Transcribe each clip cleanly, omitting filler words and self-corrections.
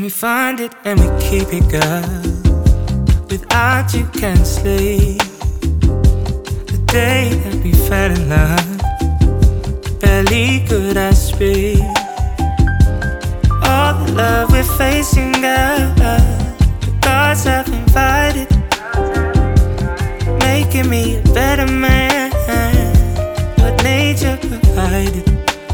we find it and we keep it, girl. Without you can't sleep. The day that we fell in love, barely could I speak. All the love we're facing, girl, the gods have invited, making me a better man, what nature provided.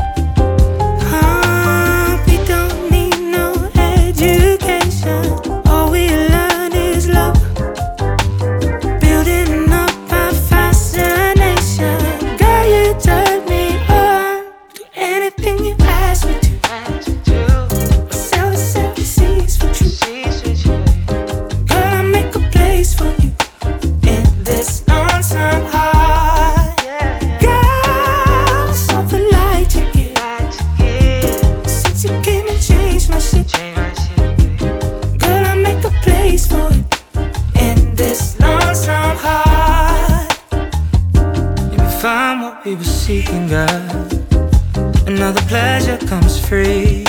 We don't need no education, all we learn is love, building up our fascination. Girl, you turn me on, do anything you ask me to. Sell the seven seas for true. Girl, I'll make a place for you in this lonesome heart. Girl, something light to give. Since you came and changed my shit, girl, I'll make a place for you in this lonesome heart. And we found what we were seeking, girl. Another pleasure comes free.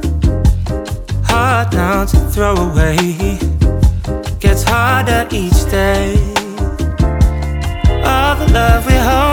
Hard now to throw away, gets harder each day. All the love we hold